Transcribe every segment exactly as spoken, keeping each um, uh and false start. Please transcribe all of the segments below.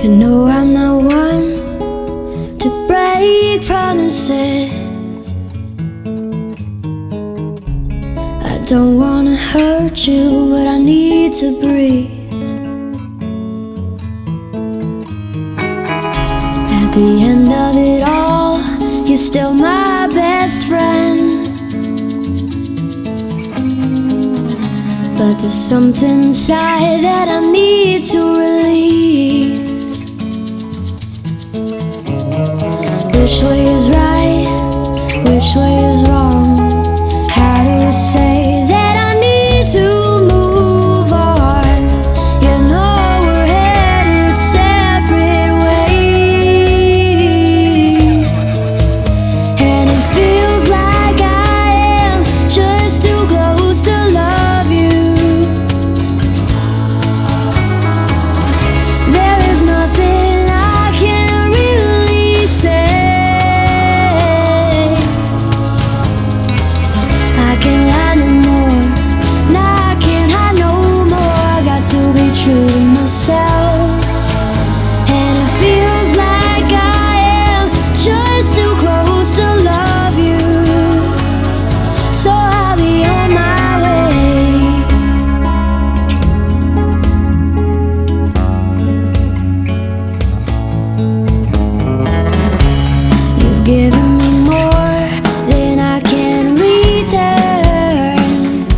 You know I'm not one to break promises. I don't wanna hurt you, but I need to breathe. At the end of it all, you're still my best friend. But there's something inside that I need to release. Which way is right? Which way is wrong? How do I say that I need to move on? You know we're headed separate ways, and it feels like I am just too close to love you. There is nothing I can really say. I can't lie no more. Nah, I can't hide no more. I got to be true to myself, and it feels like I am just too close to love you. So I'll be on my way. You've given me more than I can return,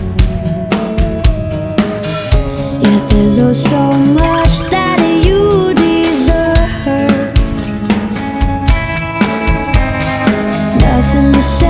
yet there's oh so much that you deserve. Nothing to say.